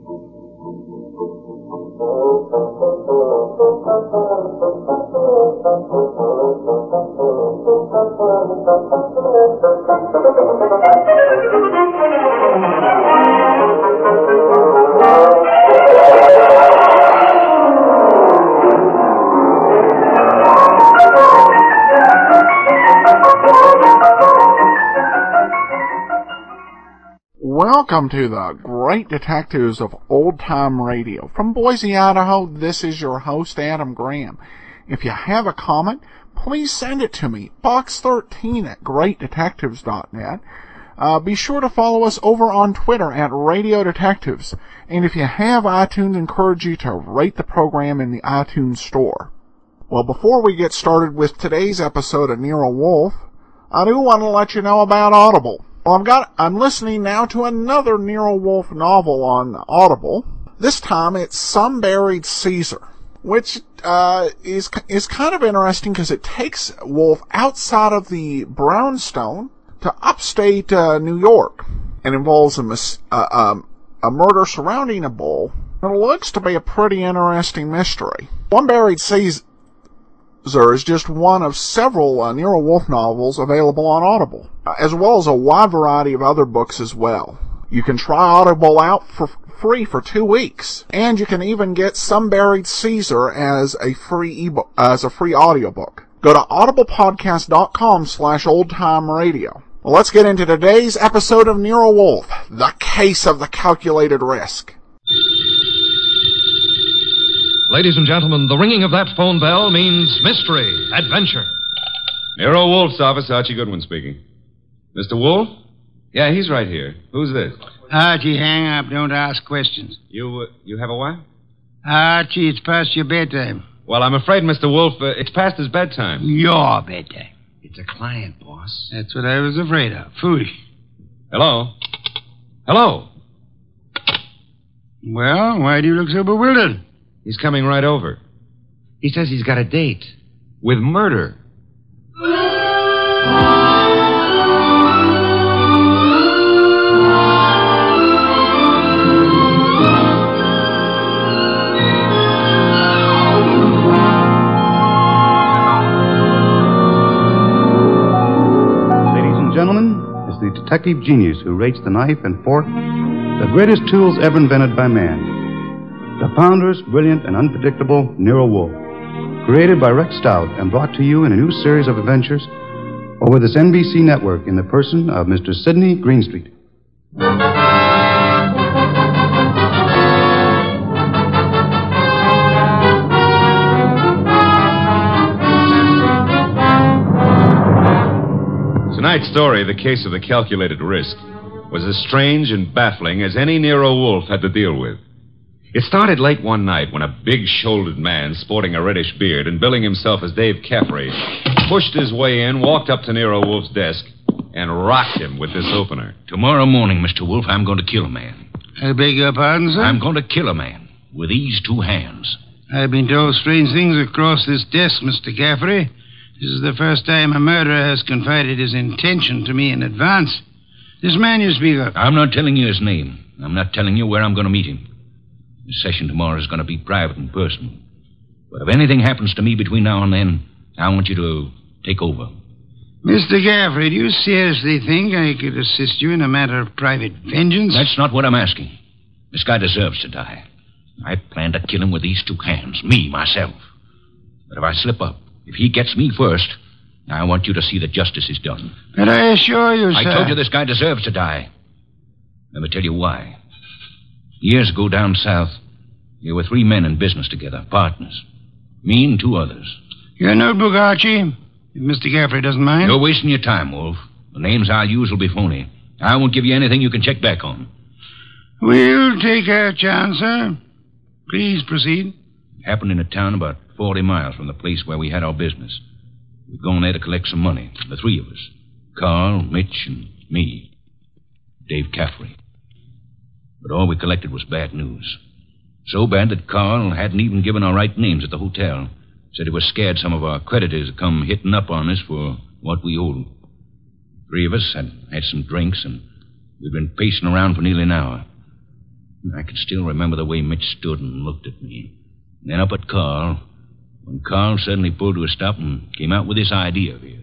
Welcome to the Great Detectives of Old Time Radio. From Boise, Idaho, this is your host, Adam Graham. If you have a comment, please send it to me, box13 at greatdetectives.net. Be sure to follow us over on Twitter at Radio Detectives. And if you have iTunes, encourage you to rate the program in the iTunes store. Well, before we get started with today's episode of Nero Wolfe, I do want to let you know about Audible. Well, I'm listening now to another Nero Wolfe novel on Audible. This time it's Some Buried Caesar, which is kind of interesting because it takes Wolfe outside of the brownstone to upstate New York and involves a murder surrounding a bull. It looks to be a pretty interesting mystery. Some Buried Caesar is just one of several Nero Wolfe novels available on Audible, as well as a wide variety of other books as well. You can try Audible out for free for 2 weeks, and you can even get Some Buried Caesar as a free audiobook. Go to audiblepodcast.com/oldtimeradio. Well, let's get into today's episode of Nero Wolfe, The Case of the Calculated Risk. Ladies and gentlemen, the ringing of that phone bell means mystery, adventure. Nero Wolfe's office, Archie Goodwin speaking. Mr. Wolfe? Yeah, he's right here. Who's this? Archie, hang up. Don't ask questions. You have a wife? Archie, it's past your bedtime. Well, I'm afraid, Mr. Wolfe, it's past his bedtime. Your bedtime. It's a client, boss. That's what I was afraid of. Foolish. Hello? Hello? Well, why do you look so bewildered? He's coming right over. He says he's got a date. With murder. Ladies and gentlemen, it's the detective genius who rates the knife and fork, the greatest tools ever invented by man. The ponderous, brilliant, and unpredictable Nero Wolfe. Created by Rex Stout and brought to you in a new series of adventures over this NBC network in the person of Mr. Sidney Greenstreet. Tonight's story, The Case of the Calculated Risk, was as strange and baffling as any Nero Wolfe had to deal with. It started late one night when a big-shouldered man sporting a reddish beard and billing himself as Dave Caffrey pushed his way in, walked up to Nero Wolfe's desk, and rocked him with this opener. Tomorrow morning, Mr. Wolfe, I'm going to kill a man. I beg your pardon, sir? I'm going to kill a man with these two hands. I've been told strange things across this desk, Mr. Caffrey. This is the first time a murderer has confided his intention to me in advance. This man you speak of. I'm not telling you his name. I'm not telling you where I'm going to meet him. The session tomorrow is going to be private and personal. But if anything happens to me between now and then, I want you to take over. Mr. Caffrey, do you seriously think I could assist you in a matter of private vengeance? That's not what I'm asking. This guy deserves to die. I plan to kill him with these two hands, me, myself. But if I slip up, if he gets me first, I want you to see that justice is done. But I assure you, sir... I told you this guy deserves to die. Let me tell you why. Years ago down south, there were 3 men in business together, partners. Me and 2 others. Your notebook, Archie, if Mr. Caffrey doesn't mind. You're wasting your time, Wolf. The names I'll use will be phony. I won't give you anything you can check back on. We'll take our chance, sir. Please proceed. It happened in a town about 40 miles from the place where we had our business. We'd gone there to collect some money, the 3 of us. Carl, Mitch, and me. Dave Caffrey. But all we collected was bad news. So bad that Carl hadn't even given our right names at the hotel. Said he was scared some of our creditors would come hitting up on us for what we owed. 3 of us had some drinks, and we'd been pacing around for nearly an hour. I can still remember the way Mitch stood and looked at me. Then up at Carl, when Carl suddenly pulled to a stop and came out with this idea of his.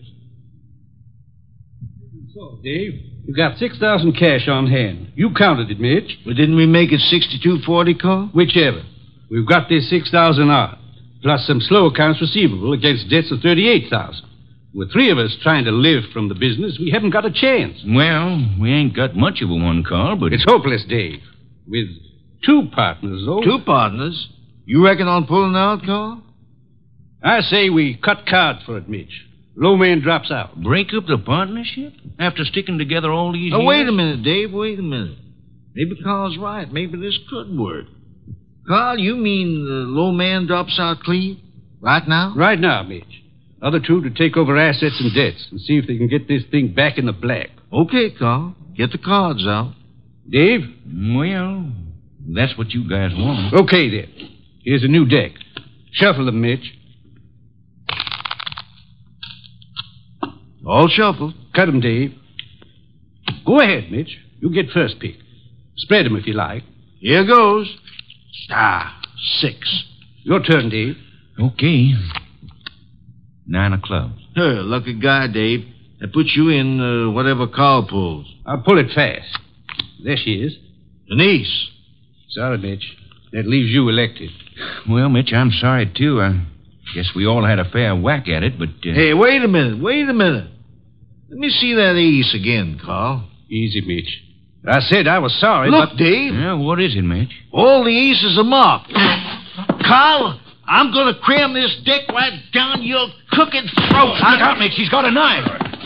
So, Dave, you got $6,000 cash on hand. You counted it, Mitch. Well, didn't we make it $62.40, Carl? Whichever. We've got this $6,000 odd, plus some slow accounts receivable against debts of $38,000. With three of us trying to live from the business, we haven't got a chance. Well, we ain't got much of a one, Carl, but... It's hopeless, Dave. With two partners, though. Two partners? You reckon on pulling out, Carl? I say we cut cards for it, Mitch. Low man drops out. Break up the partnership? After sticking together all these years? Wait a minute, Dave. Wait a minute. Maybe Carl's right. Maybe this could work. Carl, you mean the low man drops out clean? Right now? Right now, Mitch. Other two to take over assets and debts and see if they can get this thing back in the black. Okay, Carl. Get the cards out. Dave? Well, that's what you guys want. Okay, then. Here's a new deck. Shuffle them, Mitch. All shuffled. Cut them, Dave. Go ahead, Mitch. You get first pick. Spread them if you like. Here goes. 6. Your turn, Dave. Okay. 9 of clubs. Lucky guy, Dave. That puts you in whatever Carl pulls. I'll pull it fast. There she is. Denise. Sorry, Mitch. That leaves you elected. Well, Mitch, I'm sorry, too. I guess we all had a fair whack at it, but... Hey, wait a minute. Let me see that ace again, Carl. Easy, Mitch. I said I was sorry, Look, but... Dave. Yeah, what is it, Mitch? All the aces are marked. Carl, I'm going to cram this deck right down your crooked throat. Look out, Mitch. He's got a knife.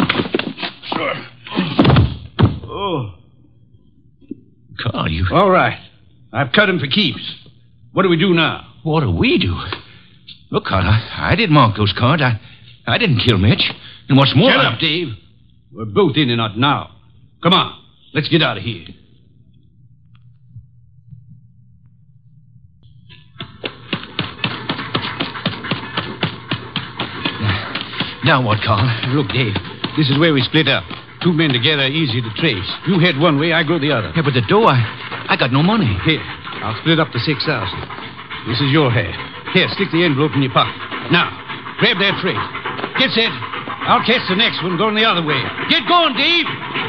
Oh. Carl, you... All right. I've cut him for keeps. What do we do now? What do we do? Look, Carl, I didn't mark those cards. I didn't kill Mitch. And what's more... Shut up, Dave. We're both in and out now. Come on. Let's get out of here. Now what, Carl? Look, Dave, this is where we split up. Two men together, easy to trace. You head one way, I go the other. Yeah, but the dough, I got no money. Here, I'll split up the 6,000. This is your half. Here, stick the envelope in your pocket. Now, grab that freight. Get set. I'll catch the next one going the other way. Get going, Dave!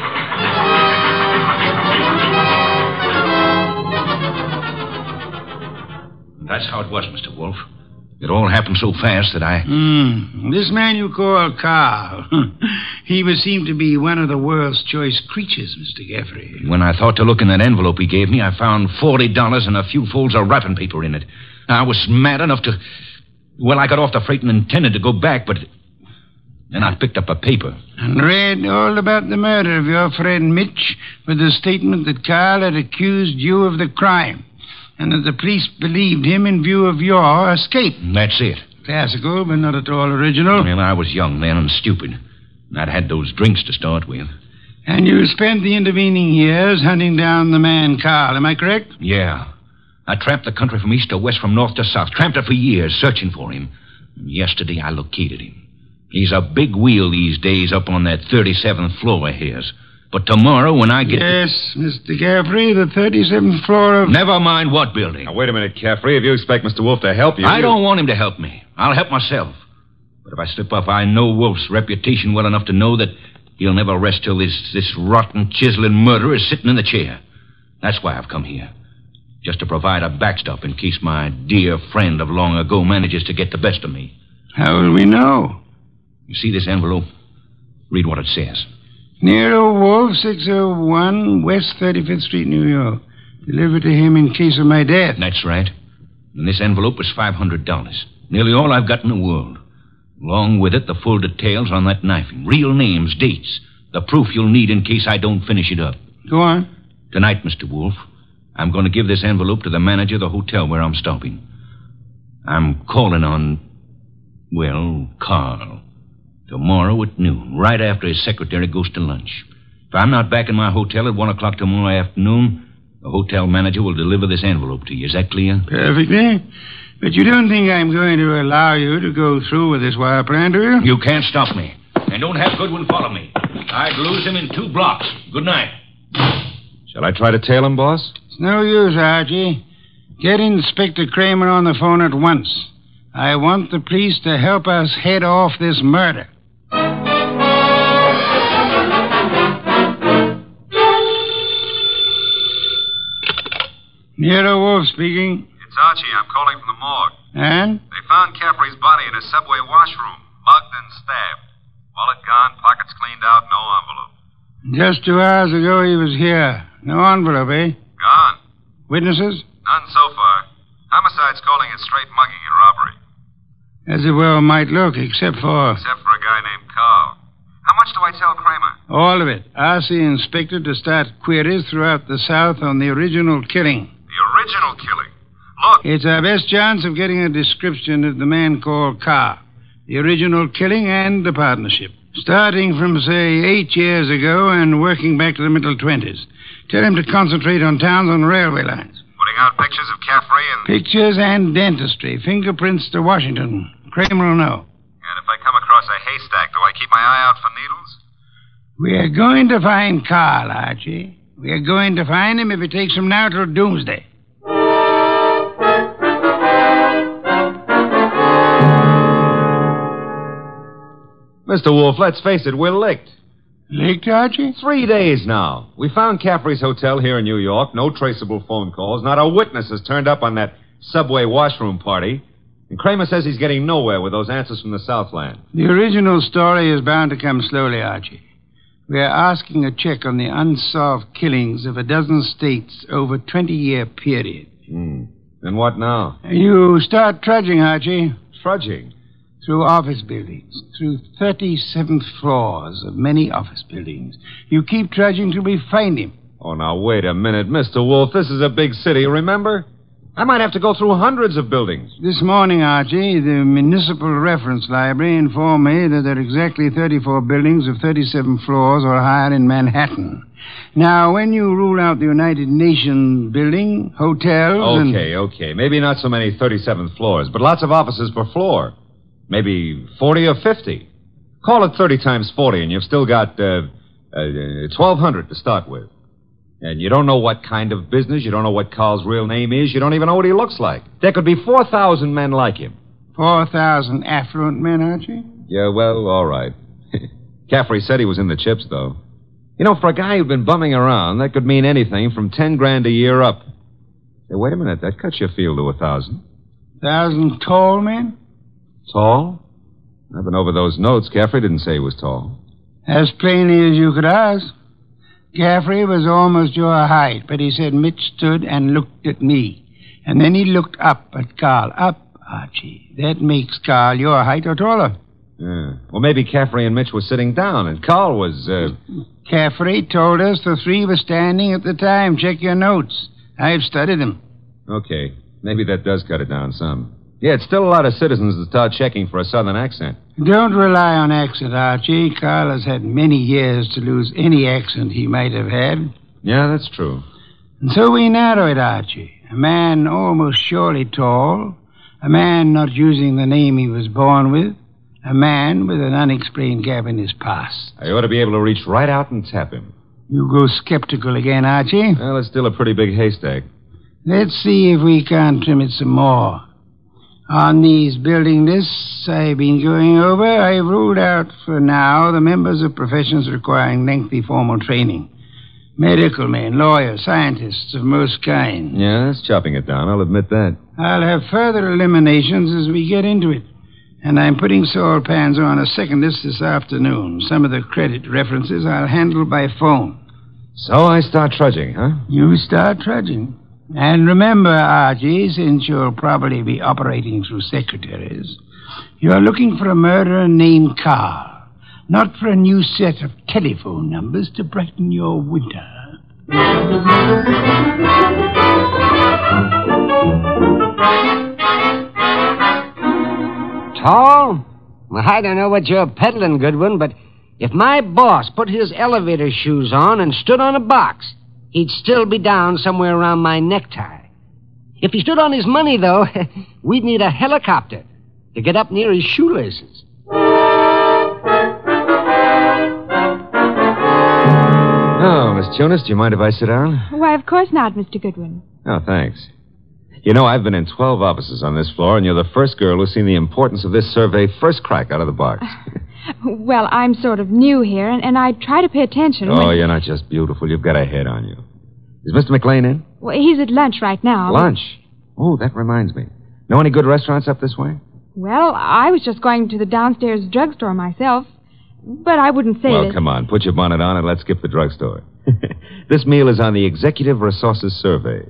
That's how it was, Mr. Wolf. It all happened so fast that I... This man you call Carl, he would seem to be one of the world's choice creatures, Mr. Gaffrey. When I thought to look in that envelope he gave me, I found $40 and a few folds of wrapping paper in it. I was mad enough to... Well, I got off the freight and intended to go back, but... Then I picked up a paper. And read all about the murder of your friend Mitch with the statement that Carl had accused you of the crime and that the police believed him in view of your escape. That's it. Classical, but not at all original. Well, I was young then and stupid. And I'd had those drinks to start with. And you spent the intervening years hunting down the man Carl, am I correct? Yeah. I tramped the country from east to west, from north to south. Tramped it for years, searching for him. And yesterday I located him. He's a big wheel these days up on that 37th floor of his. But tomorrow when I get... Yes, Mr. Gaffrey, the 37th floor of... Never mind what building. Now, wait a minute, Caffrey. If you expect Mr. Wolf to help you... I don't want him to help me. I'll help myself. But if I slip up, I know Wolf's reputation well enough to know that he'll never rest till this rotten, chiseling murderer is sitting in the chair. That's why I've come here. Just to provide a backstop in case my dear friend of long ago manages to get the best of me. How will we know? You see this envelope? Read what it says. Nero Wolf, 601 West 35th Street, New York. Delivered to him in case of my death. That's right. And this envelope was $500. Nearly all I've got in the world. Along with it, the full details on that knifing. Real names, dates. The proof you'll need in case I don't finish it up. Go on. Tonight, Mr. Wolf, I'm going to give this envelope to the manager of the hotel where I'm stopping. I'm calling on, well, Carl. Tomorrow at noon, right after his secretary goes to lunch. If I'm not back in my hotel at 1 o'clock tomorrow afternoon, the hotel manager will deliver this envelope to you. Is that clear? Perfectly. But you don't think I'm going to allow you to go through with this wire plan, do you? You can't stop me. And don't have Goodwin follow me. I'd lose him in 2 blocks. Good night. Shall I try to tail him, boss? It's no use, Archie. Get Inspector Kramer on the phone at once. I want the police to help us head off this murder. Nero Wolf speaking. It's Archie. I'm calling from the morgue. And? They found Caffrey's body in a subway washroom, mugged and stabbed. Wallet gone, pockets cleaned out, no envelope. Just 2 hours ago he was here. No envelope, eh? Gone. Witnesses? None so far. Homicide's calling it straight mugging and robbery. As it well might look, except for a guy named Carl. How much do I tell Kramer? all of it. Ask the inspector to start queries throughout the South on the original killing. The original killing? Look. It's our best chance of getting a description of the man called Carr. The original killing and the partnership. Starting from, say, 8 years ago and working back to the middle 20s. Tell him to concentrate on towns on railway lines. Putting out pictures of Caffrey and... Pictures and dentistry. Fingerprints to Washington. Kramer will know. And if I come across a haystack, do I keep my eye out for needles? We are going to find Carl, Archie. We are going to find him if it takes from now till doomsday. Mr. Wolf, let's face it, we're licked. Licked, Archie? 3 days now. We found Caffrey's hotel here in New York. No traceable phone calls. Not a witness has turned up on that subway washroom party. And Kramer says he's getting nowhere with those answers from the Southland. The original story is bound to come slowly, Archie. We are asking a check on the unsolved killings of a dozen states over a 20-year period. And what now? You start trudging, Archie. Trudging? Through office buildings, through 37th floors of many office buildings. You keep trudging till we find him. Oh, now, wait a minute, Mr. Wolf. This is a big city, remember? I might have to go through hundreds of buildings. This morning, Archie, the Municipal Reference Library informed me that there are exactly 34 buildings of 37 floors or higher in Manhattan. Now, when you rule out the United Nations building, hotels, Okay. Maybe not so many 37th floors, but lots of offices per floor. Maybe 40 or 50. Call it 30 times 40, and you've still got 1,200 to start with. And you don't know what kind of business. You don't know what Carl's real name is. You don't even know what he looks like. There could be 4,000 men like him. 4,000 affluent men, Archie? Yeah, well, all right. Caffrey said he was in the chips, though. You know, for a guy who'd been bumming around, that could mean anything from 10 grand a year up. Hey, wait a minute. That cuts your field to 1,000. 1,000 tall men? Tall? I've been over those notes. Caffrey didn't say he was tall. As plainly as you could ask. Caffrey was almost your height, but he said Mitch stood and looked at me. And then he looked up at Carl. Up, Archie. That makes Carl your height or taller. Yeah. Well, maybe Caffrey and Mitch were sitting down, and Carl was, Caffrey told us the three were standing at the time. Check your notes. I've studied them. Okay. Maybe that does cut it down some. Yeah, it's still a lot of citizens that start checking for a southern accent. Don't rely on accent, Archie. Carl has had many years to lose any accent he might have had. Yeah, that's true. And so we narrow it, Archie. A man almost surely tall. A man not using the name he was born with. A man with an unexplained gap in his past. I ought to be able to reach right out and tap him. You go skeptical again, Archie. Well, it's still a pretty big haystack. Let's see if we can't trim it some more. On these building lists I've been going over, I've ruled out for now the members of professions requiring lengthy formal training. Medical men, lawyers, scientists of most kinds. Yeah, that's chopping it down, I'll admit that. I'll have further eliminations as we get into it. And I'm putting Saul Panzer on a second list this afternoon. Some of the credit references I'll handle by phone. So I start trudging, huh? You start trudging. And remember, Archie, since you'll probably be operating through secretaries, you're looking for a murderer named Carl, not for a new set of telephone numbers to brighten your winter. Tall? Well, I don't know what you're peddling, Goodwin, but if my boss put his elevator shoes on and stood on a box, he'd still be down somewhere around my necktie. If he stood on his money, though, we'd need a helicopter to get up near his shoelaces. Oh, Miss Tunis, do you mind if I sit down? Why, of course not, Mr. Goodwin. Oh, thanks. You know, I've been in 12 offices on this floor, and you're the first girl who's seen the importance of this survey first crack out of the box. Well, I'm sort of new here, and I try to pay attention. Oh, you're not just beautiful. You've got a head on you. Is Mr. McLean in? Well, he's at lunch right now. Lunch? Oh, that reminds me. Know any good restaurants up this way? Well, I was just going to the downstairs drugstore myself, but I wouldn't say Well, that... come on. Put your bonnet on and let's skip the drugstore. This meal is on the Executive Resources Survey.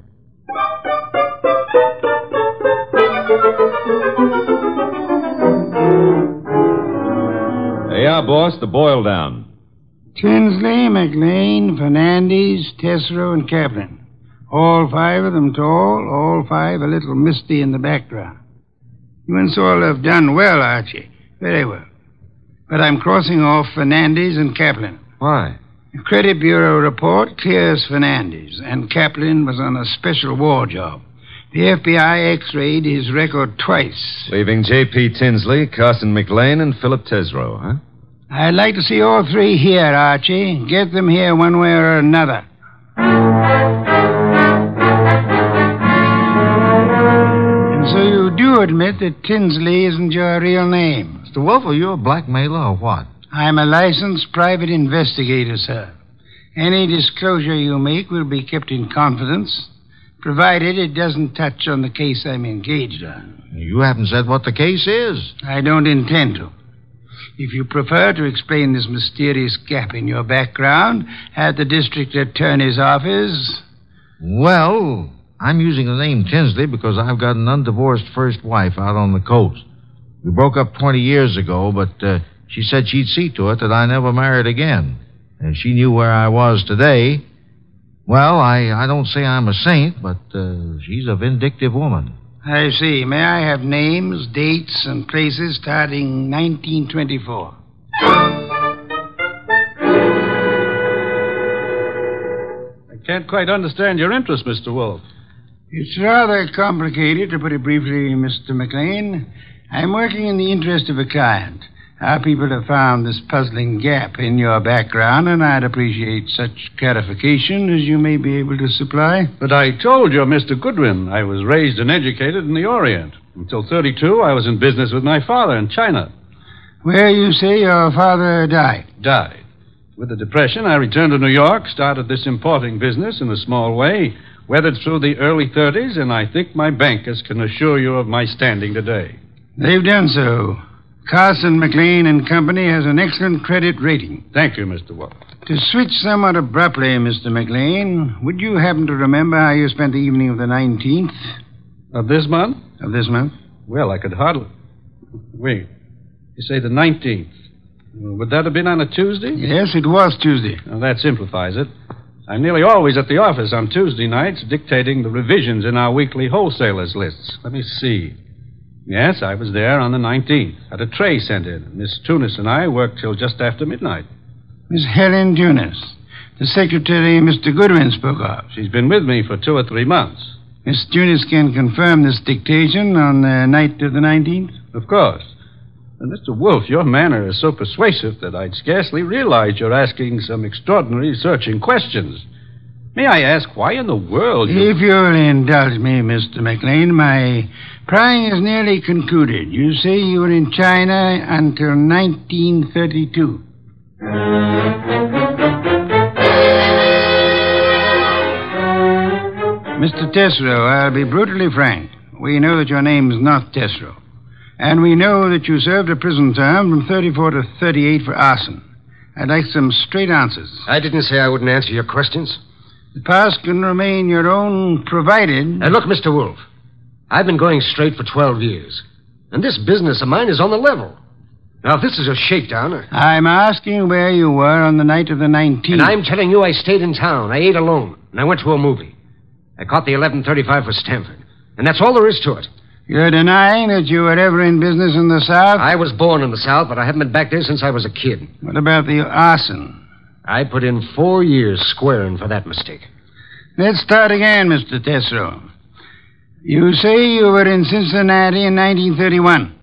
There you are, boss. The boil down. Tinsley, McLean, Fernandez, Tesoro, and Kaplan. All 5 of them tall, all 5 a little misty in the background. You and Saul have done well, Archie. Very well. But I'm crossing off Fernandez and Kaplan. Why? The Credit Bureau report clears Fernandez, and Kaplan was on a special war job. The FBI X-rayed his record twice. Leaving J.P. Tinsley, Carson McLean, and Philip Tesoro, huh? I'd like to see all 3 here, Archie. Get them here one way or another. And so you do admit that Tinsley isn't your real name? Mr. Wolf, are you a blackmailer or what? I'm a licensed private investigator, sir. Any disclosure you make will be kept in confidence, provided it doesn't touch on the case I'm engaged on. You haven't said what the case is. I don't intend to. If you prefer to explain this mysterious gap in your background at the district attorney's office... Well, I'm using the name Tinsley because I've got an undivorced first wife out on the coast. We broke up 20 years ago, but she said she'd see to it that I never married again. And she knew where I was today. Well, I don't say I'm a saint, but she's a vindictive woman. I see. May I have names, dates, and places starting 1924? I can't quite understand your interest, Mr. Wolf. It's rather complicated, to put it briefly, Mr. McLean. I'm working in the interest of a client. Our people have found this puzzling gap in your background, and I'd appreciate such clarification as you may be able to supply. But I told you, Mr. Goodwin, I was raised and educated in the Orient. Until 32, I was in business with my father in China. Where you say your father died? Died. With the Depression, I returned to New York, started this importing business in a small way, weathered through the early 30s, and I think my bankers can assure you of my standing today. They've done so. Carson, McLean and Company has an excellent credit rating. Thank you, Mr. Wolf. To switch somewhat abruptly, Mr. McLean, would you happen to remember how you spent the evening of the 19th? Of this month? Of this month? Well, I could hardly... Wait. You say the 19th. Would that have been on a Tuesday? Yes, it was Tuesday. Well, that simplifies it. I'm nearly always at the office on Tuesday nights dictating the revisions in our weekly wholesalers' lists. Let me see. Yes, I was there on the 19th. Had a tray sent in. Miss Tunis and I worked till just after midnight. Miss Helen Tunis, the secretary Mr. Goodwin spoke of. She's been with me for 2 or 3 months. Miss Tunis can confirm this dictation on the night of the 19th? Of course. And Mr. Wolf, your manner is so persuasive that I'd scarcely realize you're asking some extraordinary searching questions. May I ask why in the world you... If you'll indulge me, Mr. McLean, my prying is nearly concluded. You say you were in China until 1932. Mr. Tesoro, I'll be brutally frank. We know that your name is not Tesoro. And we know that you served a prison term from 34 to 38 for arson. I'd like some straight answers. I didn't say I wouldn't answer your questions. The past can remain your own, provided... Now, look, Mr. Wolf. I've been going straight for 12 years. And this business of mine is on the level. Now, if this is a shakedown... I'm asking where you were on the night of the 19th. And I'm telling you I stayed in town. I ate alone. And I went to a movie. I caught the 11:35 for Stanford. And that's all there is to it. You're denying that you were ever in business in the South? I was born in the South, but I haven't been back there since I was a kid. What about the arson? I put in 4 years squaring for that mistake. Let's start again, Mr. Tesoro. You say you were in Cincinnati in 1931.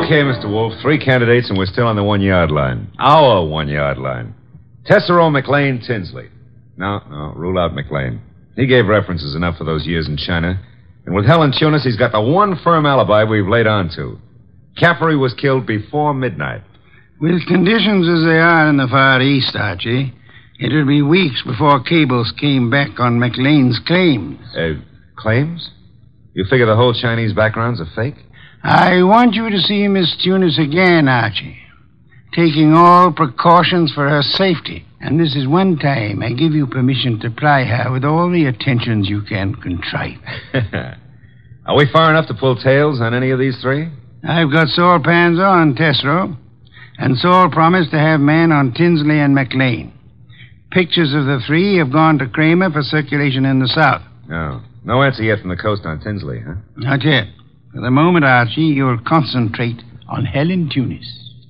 Okay, Mr. Wolf. 3 candidates, and we're still on the 1-yard line. Our 1-yard line. Tesoro, McLean, Tinsley. No, rule out McLean. He gave references enough for those years in China. And with Helen Tunis, he's got the one firm alibi we've laid on to. Caffrey was killed before midnight. With conditions as they are in the Far East, Archie, it would be weeks before cables came back on McLean's claims. Claims? You figure the whole Chinese background's a fake? I want you to see Miss Tunis again, Archie, taking all precautions for her safety. And this is one time I give you permission to ply her with all the attentions you can contrive. Are we far enough to pull tails on any of these 3? I've got Saul Pans on Tesoro, and Saul promised to have men on Tinsley and McLean. Pictures of the 3 have gone to Kramer for circulation in the South. Oh. No answer yet from the coast on Tinsley, huh? Not yet. For the moment, Archie, you'll concentrate on Helen Tunis.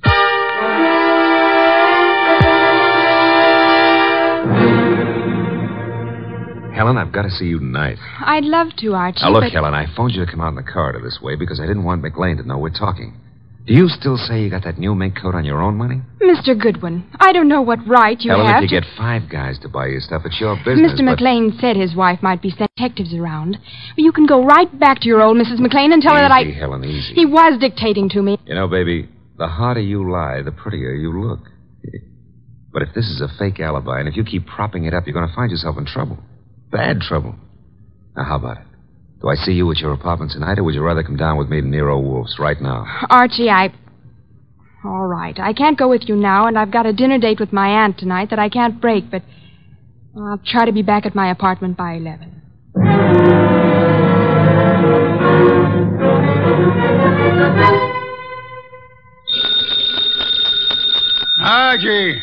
Helen, I've got to see you tonight. I'd love to, Archie. Now, look, but... Helen, I phoned you to come out in the corridor this way because I didn't want McLean to know we're talking. Do you still say you got that new mink coat on your own money? Mr. Goodwin, I don't know what right you Helen, have if you to... get 5 guys to buy you stuff, it's your business. Mr. McLean said his wife might be sent detectives around. You can go right back to your old Mrs. McLean and tell her that I... Easy, Helen, easy. He was dictating to me. You know, baby, the harder you lie, the prettier you look. But if this is a fake alibi, and if you keep propping it up, you're going to find yourself in trouble. Bad trouble. Now, how about it? Do I see you at your apartment tonight, or would you rather come down with me to Nero Wolf's right now? Archie, All right. I can't go with you now, and I've got a dinner date with my aunt tonight that I can't break, but I'll try to be back at my apartment by 11. Archie!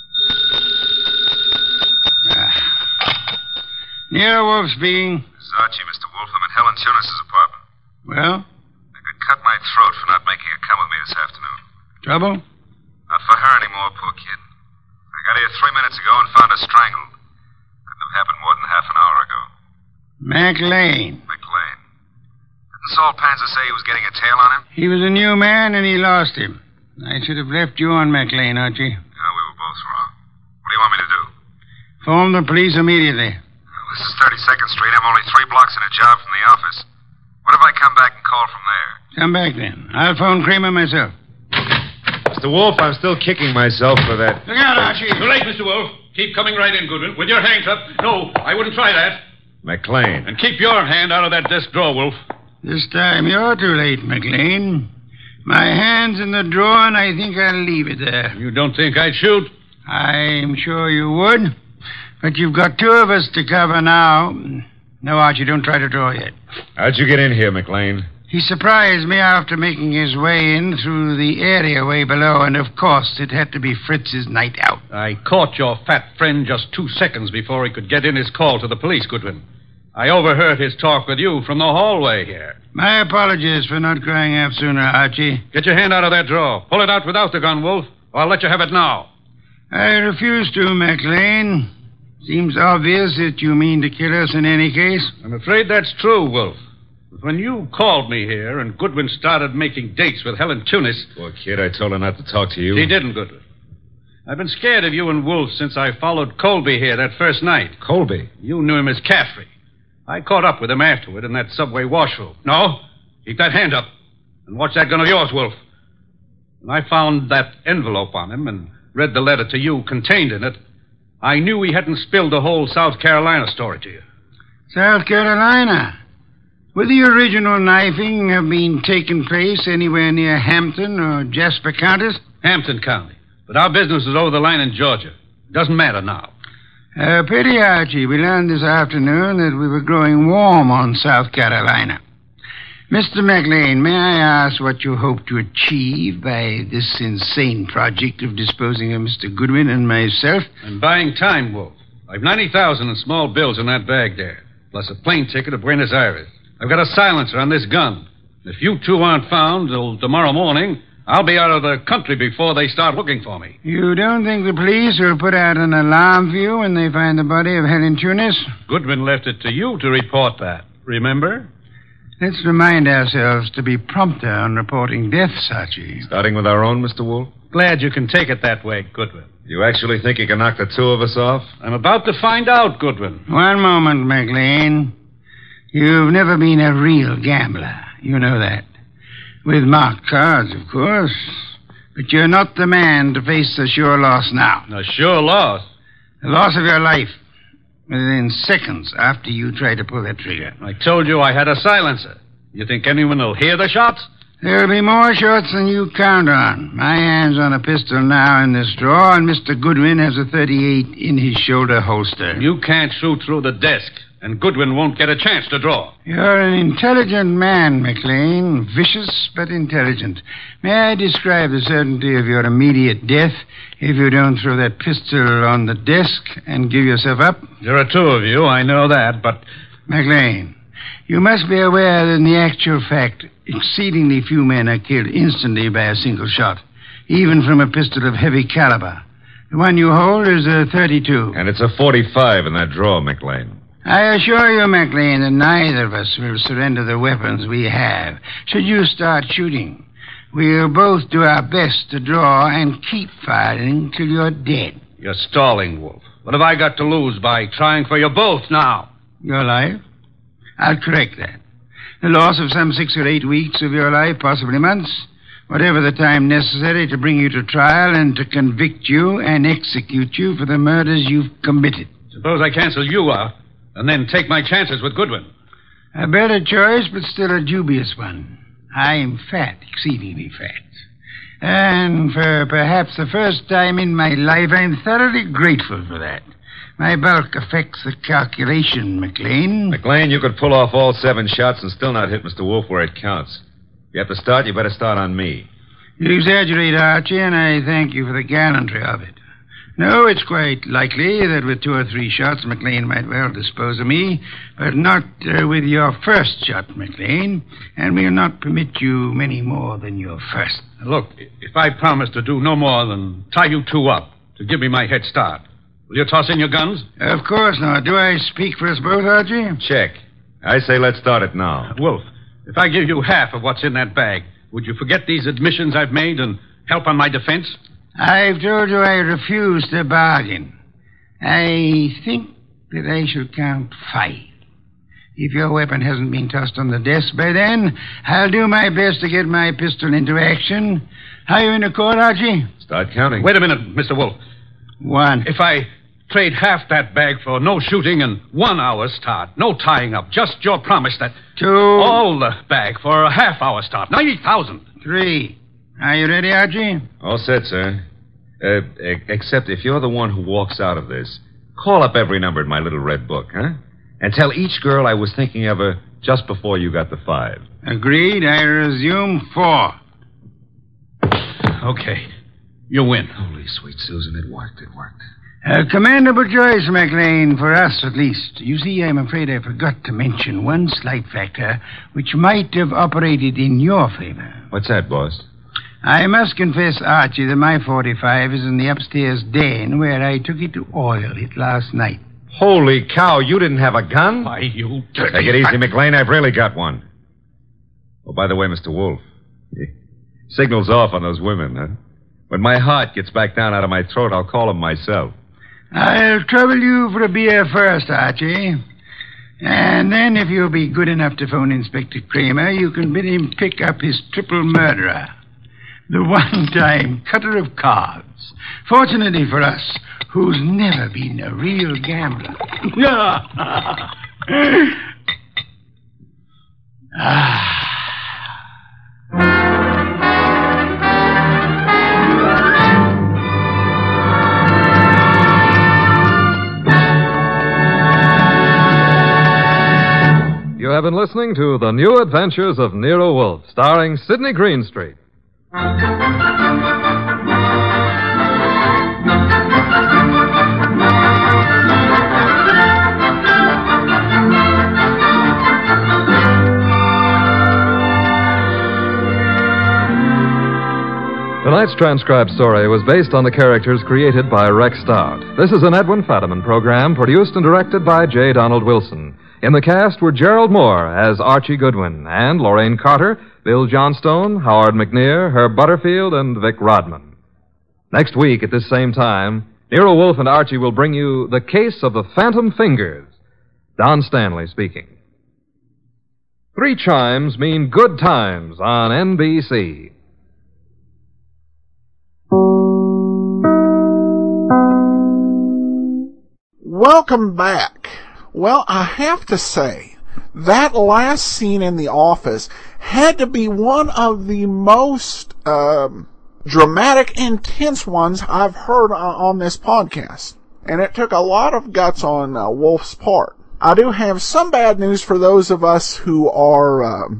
Nero Wolf speaking. This is Archie, Mr. Wolf. I'm at Helen Tunis' apartment. Well? I could cut my throat for not making her come with me this afternoon. Trouble? Not for her anymore, poor kid. I got here 3 minutes ago and found her strangled. Couldn't have happened more than half an hour ago. McLean. Didn't Saul Panzer say he was getting a tail on him? He was a new man, and he lost him. I should have left you on McLean, Archie. No, we were both wrong. What do you want me to do? Phone the police immediately. Well, this is 32nd Street. I'm only 3 blocks in a job from the office. What if I come back and call from there? Come back, then. I'll phone Kramer myself. Mr. Wolf, I'm still kicking myself for that. Look out, Archie. Too late, Mr. Wolf. Keep coming right in, Goodwin, with your hands up. No, I wouldn't try that. McLean. And keep your hand out of that desk drawer, Wolf. This time you're too late, McLean. My hand's in the drawer, and I think I'll leave it there. You don't think I'd shoot? I'm sure you would. But you've got 2 of us to cover now. No, Archie, don't try to draw yet. How'd you get in here, McLean? He surprised me after making his way in through the area way below, and of course it had to be Fritz's night out. I caught your fat friend just 2 seconds before he could get in his call to the police, Goodwin. I overheard his talk with you from the hallway here. My apologies for not crying out sooner, Archie. Get your hand out of that drawer. Pull it out without the gun, Wolf, or I'll let you have it now. I refuse to, McLean. Seems obvious that you mean to kill us in any case. I'm afraid that's true, Wolf. But when you called me here and Goodwin started making dates with Helen Tunis... Poor kid, I told her not to talk to you. She didn't, Goodwin. I've been scared of you and Wolf since I followed Colby here that first night. Colby? You knew him as Caffrey. I caught up with him afterward in that subway washroom. No, keep that hand up. And watch that gun of yours, Wolf. When I found that envelope on him and read the letter to you contained in it, I knew he hadn't spilled the whole South Carolina story to you. South Carolina? Would the original knifing have been taking place anywhere near Hampton or Jasper counties? Hampton County. But our business is over the line in Georgia. Doesn't matter now. Pity, Archie. We learned this afternoon that we were growing warm on South Carolina. Mr. McLean, may I ask what you hope to achieve by this insane project of disposing of Mr. Goodwin and myself? I'm buying time, Wolf. I've $90,000 in small bills in that bag there, plus a plane ticket to Buenos Aires. I've got a silencer on this gun. If you 2 aren't found till tomorrow morning, I'll be out of the country before they start looking for me. You don't think the police will put out an alarm for you when they find the body of Helen Tunis? Goodwin left it to you to report that. Remember? Let's remind ourselves to be prompter on reporting deaths, Archie. Starting with our own, Mr. Wolf? Glad you can take it that way, Goodwin. You actually think you can knock the two of us off? I'm about to find out, Goodwin. One moment, McLean. You've never been a real gambler. You know that. With marked cards, of course. But you're not the man to face a sure loss now. A sure loss? The loss of your life. Within seconds after you try to pull that trigger. I told you I had a silencer. You think anyone will hear the shots? There'll be more shots than you count on. My hand's on a pistol now in this drawer, and Mr. Goodwin has a .38 in his shoulder holster. You can't shoot through the desk, and Goodwin won't get a chance to draw. You're an intelligent man, McLean. Vicious, but intelligent. May I describe the certainty of your immediate death if you don't throw that pistol on the desk and give yourself up? There are two of you, I know that, but... McLean, you must be aware that in the actual fact, exceedingly few men are killed instantly by a single shot, even from a pistol of heavy caliber. The one you hold is a .32. And it's a .45 in that drawer, McLean. I assure you, McLean, that neither of us will surrender the weapons we have. Should you start shooting, we'll both do our best to draw and keep firing till you're dead. You're stalling, Wolf. What have I got to lose by trying for you both now? Your life? I'll correct that. The loss of some 6 or 8 weeks of your life, possibly months. Whatever the time necessary to bring you to trial and to convict you and execute you for the murders you've committed. Suppose I cancel you out and then take my chances with Goodwin. A better choice, but still a dubious one. I'm fat, exceedingly fat. And for perhaps the first time in my life, I'm thoroughly grateful for that. My bulk affects the calculation, McLean. McLean, you could pull off all 7 shots and still not hit Mr. Wolf where it counts. If you have to start, you better start on me. You exaggerate, Archie, and I thank you for the gallantry of it. No, it's quite likely that with 2 or 3 shots, McLean might well dispose of me, but not with your first shot, McLean, and we'll not permit you many more than your first. Look, if I promise to do no more than tie you two up to give me my head start, will you toss in your guns? Of course not. Do I speak for us both, Archie? Check. I say let's start it now. Wolf, if I give you half of what's in that bag, would you forget these admissions I've made and help on my defense? I've told you I refuse to bargain. I think that I shall count 5. If your weapon hasn't been tossed on the desk by then, I'll do my best to get my pistol into action. Are you in accord, Archie? Start counting. Wait a minute, Mr. Wolf. 1. If I trade half that bag for no shooting and 1 hour's start, no tying up, just your promise that... 2. All the bag for a half-hour start, 90,000. 3. Are you ready, Archie? All set, sir. Except if you're the one who walks out of this, call up every number in my little red book, huh? And tell each girl I was thinking of her just before you got the 5. Agreed. I resume 4. Okay. You win. Holy sweet Susan, it worked. A commendable choice, McLean, for us at least. You see, I'm afraid I forgot to mention one slight factor which might have operated in your favor. What's that, boss? I must confess, Archie, that my .45 is in the upstairs den where I took it to oil it last night. Holy cow, you didn't have a gun? Why, you dirty... Take it easy, McLean. I've really got one. Oh, by the way, Mr. Wolf, signal's off on those women, huh? When my heart gets back down out of my throat, I'll call them myself. I'll trouble you for a beer first, Archie. And then, if you'll be good enough to phone Inspector Kramer, you can bid him pick up his triple murderer. The one-time cutter of cards. Fortunately for us, who's never been a real gambler. You have been listening to The New Adventures of Nero Wolfe, starring Sidney Greenstreet. Tonight's transcribed story was based on the characters created by Rex Stout. This is an Edwin Fadiman program produced and directed by J. Donald Wilson. In the cast were Gerald Moore as Archie Goodwin and Lorraine Carter, Bill Johnstone, Howard McNear, Herb Butterfield, and Vic Rodman. Next week at this same time, Nero Wolfe and Archie will bring you The Case of the Phantom Fingers. Don Stanley speaking. 3 chimes mean good times on NBC. Welcome back. Well, I have to say, that last scene in The Office had to be one of the most dramatic, intense ones I've heard on this podcast. And it took a lot of guts on Wolf's part. I do have some bad news for those of us who are,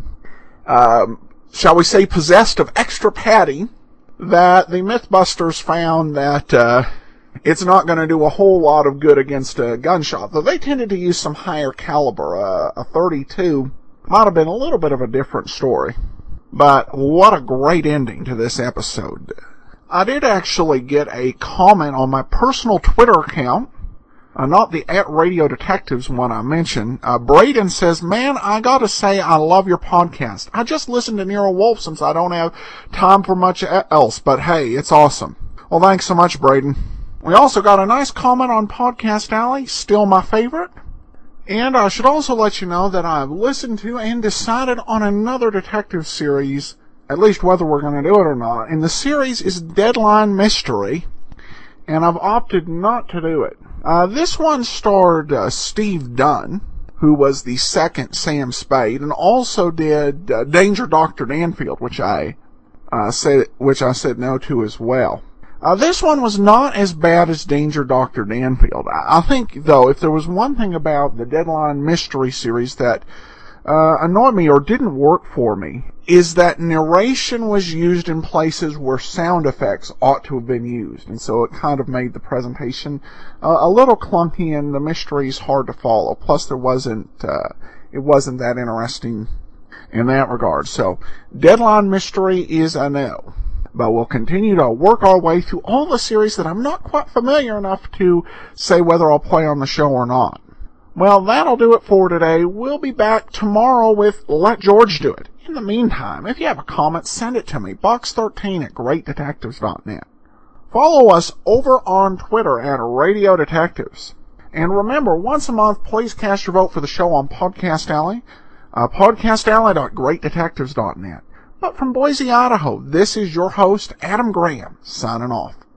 shall we say, possessed of extra padding, that the Mythbusters found that it's not going to do a whole lot of good against a gunshot. Though they tended to use some higher caliber. A .32 might have been a little bit of a different story. But what a great ending to this episode. I did actually get a comment on my personal Twitter account, not the @Radio Detectives one I mentioned. Braden says, "Man, I gotta say I love your podcast. I just listen to Nero Wolfe since I don't have time for much else, but hey, it's awesome." Well, thanks so much, Braden. We also got a nice comment on Podcast Alley, still my favorite. And I should also let you know that I've listened to and decided on another detective series, at least whether we're going to do it or not. And the series is Deadline Mystery, and I've opted not to do it. This one starred Steve Dunn, who was the second Sam Spade, and also did Danger Dr. Danfield, which I said no to as well. This one was not as bad as Danger Dr. Danfield. I think, though, if there was one thing about the Deadline Mystery series that annoyed me or didn't work for me, is that narration was used in places where sound effects ought to have been used. And so it kind of made the presentation a little clunky and the mysteries hard to follow. Plus, it wasn't that interesting in that regard. So, Deadline Mystery is a no. But we'll continue to work our way through all the series that I'm not quite familiar enough to say whether I'll play on the show or not. Well, that'll do it for today. We'll be back tomorrow with Let George Do It. In the meantime, if you have a comment, send it to me, box13@greatdetectives.net. Follow us over on Twitter at Radio Detectives. And remember, once a month, please cast your vote for the show on Podcast Alley, podcastalley.greatdetectives.net. But from Boise, Idaho, this is your host, Adam Graham, signing off.